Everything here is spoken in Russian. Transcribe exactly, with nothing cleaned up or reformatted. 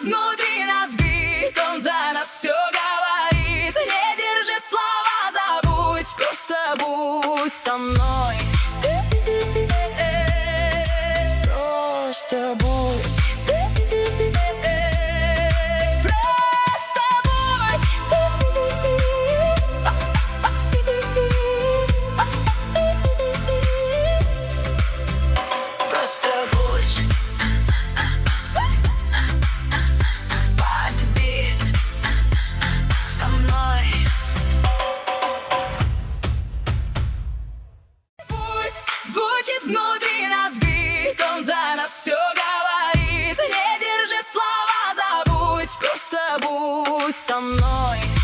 внутри нас бит, он за нас все говорит. Не держи слова, забудь, просто будь со мной. Просто будь. Внутри нас бит, он за нас все говорит. Не держи слова, забудь, просто будь со мной.